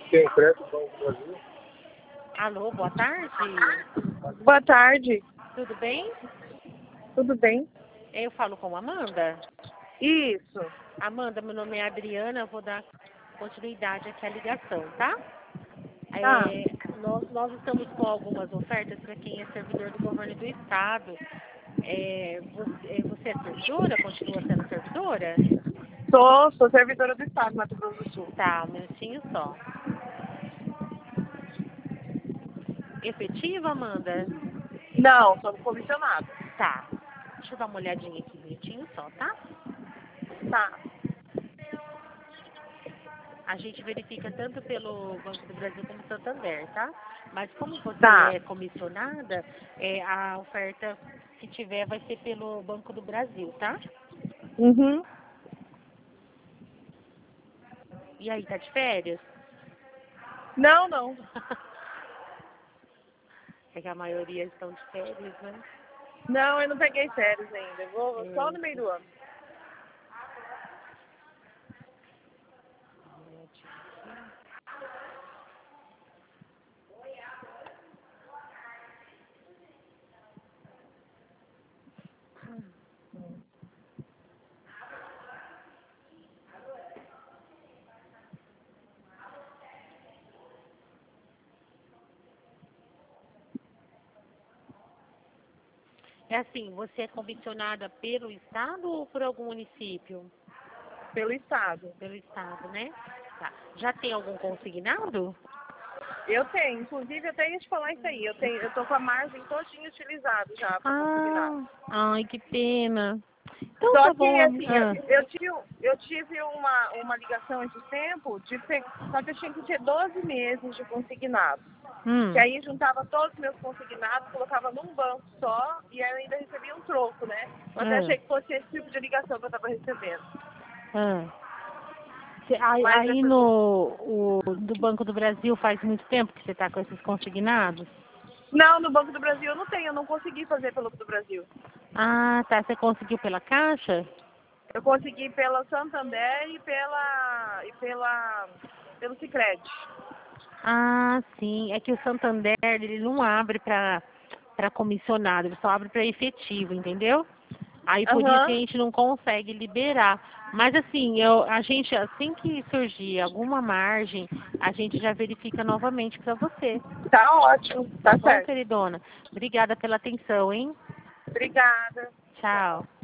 Tem crédito no Banco do Brasil? Alô, boa tarde. Boa tarde. Tudo bem? Tudo bem? Eu falo com a Amanda. Isso. Amanda, meu nome é Adriana, eu vou dar continuidade aqui à ligação, tá? Tá. Nós estamos com algumas ofertas para quem é servidor do governo do estado. Você é servidora? Continua sendo servidora? Sou servidora do Estado, Mato Grosso do Sul. Tá, um minutinho só. Efetiva, Amanda? Não, sou comissionado. Tá. Deixa eu dar uma olhadinha aqui, um minutinho só, tá? Tá. A gente verifica tanto pelo Banco do Brasil como Santander, tá? Mas como você Tá. é comissionada, a oferta que tiver vai ser pelo Banco do Brasil, tá? Uhum. E aí, tá de férias? Não. É que a maioria estão de férias, né? Não, eu não peguei férias ainda. Eu vou só no meio do ano. É assim, você é comissionada pelo estado ou por algum município? Pelo Estado. Pelo estado, né? Tá. Já tem algum consignado? Eu tenho. Inclusive, eu até ia te falar isso aí. Eu tô com a margem todinha utilizada já para consignado. Ai, que pena. Então Só tá que, bom. assim, eu tive uma ligação esse tempo, só que eu tinha que ter 12 meses de consignado. Que aí juntava todos os meus consignados, colocava num banco só e aí eu ainda recebia um troco, né? Eu até achei que fosse esse tipo de ligação que eu estava recebendo. Mas Aí no Banco do Brasil faz muito tempo que você está com esses consignados? Não, no Banco do Brasil eu não tenho, eu não consegui fazer pelo Banco do Brasil. Ah, tá. Você conseguiu pela Caixa? Eu consegui pela Santander e pelo Sicredi. Ah, sim. É que o Santander, ele não abre para comissionado, ele só abre para efetivo, entendeu? Aí por isso que a gente não consegue liberar. Mas assim, a gente, assim que surgir alguma margem, a gente já verifica novamente para você. Tá ótimo, tá Bom, certo. queridona? Obrigada pela atenção, hein? Obrigada. Tchau.